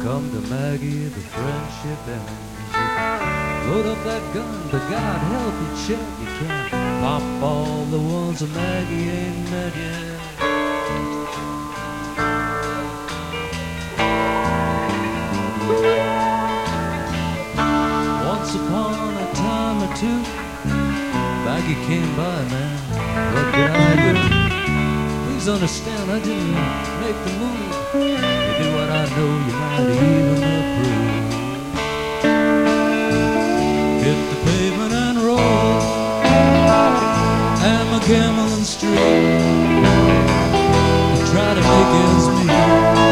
come to Maggie, the friendship ends. Load up that gun, but God help you, Chet, you try to pop all the ones that Maggie ain't met yet. Once upon a time or two, Maggie came by, man, what did I do? Please understand, I didn't make the move. You do what I know you might even approve. Hit the pavement and roll, and McGammelin Street, and try to make ends meet.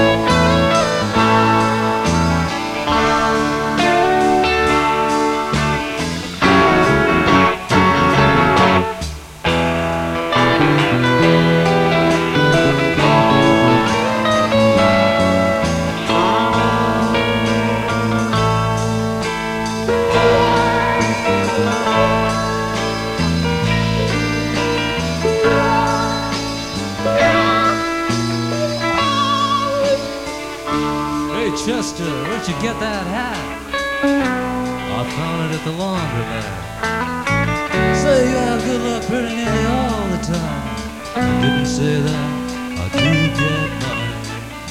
Chester, where'd you get that hat? I found it at the laundromat. Say you have good luck pretty nearly all the time. Didn't say that, I do get mine.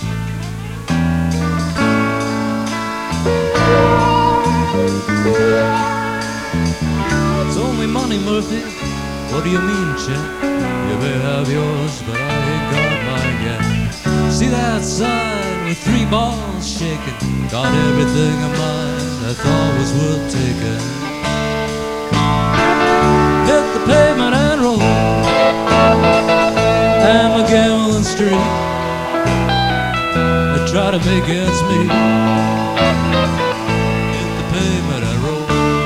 It's only money, Murphy. What do you mean, Chet? You may have yours, but I ain't got mine yet. See that sign with 3 balls shaking? Got everything of mine I thought was worth taking. Hit the pavement and roll, and McGammelin Street, I try to make ends meet. Hit the pavement and roll.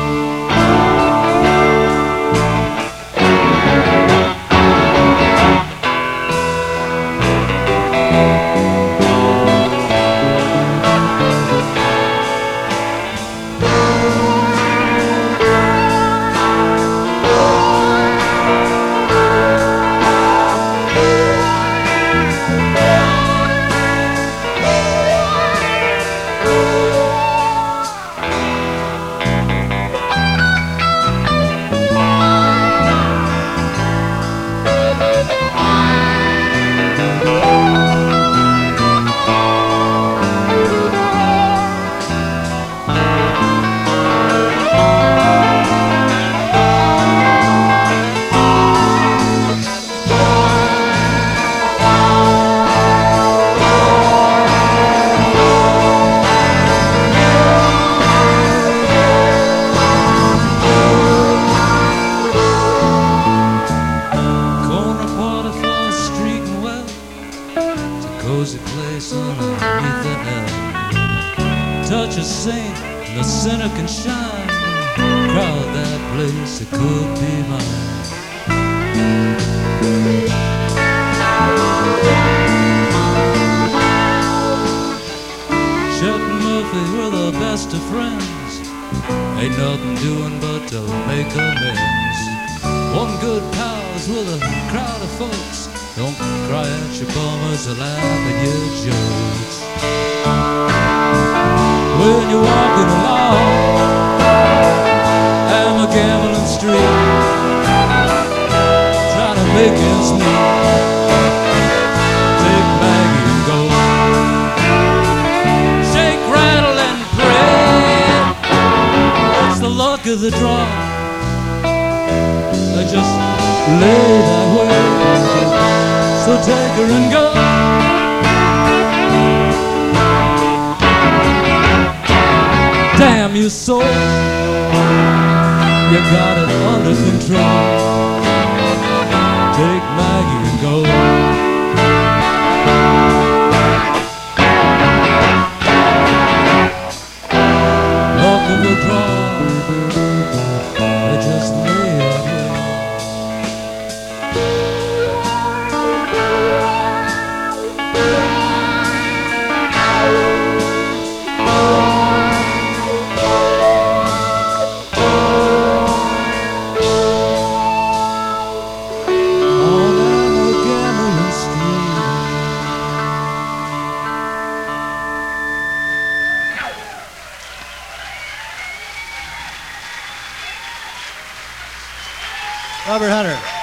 Cozy place underneath the elm. Touch a saint, and the sinner can shine. Crowd that place, it could be mine. Chet and Murphy, we're the best of friends. Ain't nothing doing but to make amends. One good pal's with a crowd of folks. Don't cry at your bummers or laugh at your jokes. When you're walking along and McGammelin Street, trying to make ends meet, take Maggie and go. Shake, rattle, and pray. It's the luck of the draw. They just lay that way. So take her and go. Damn you soul, you got it under control. Take Maggie and go. Luck of the draw, they just lay it away. Robert Hunter.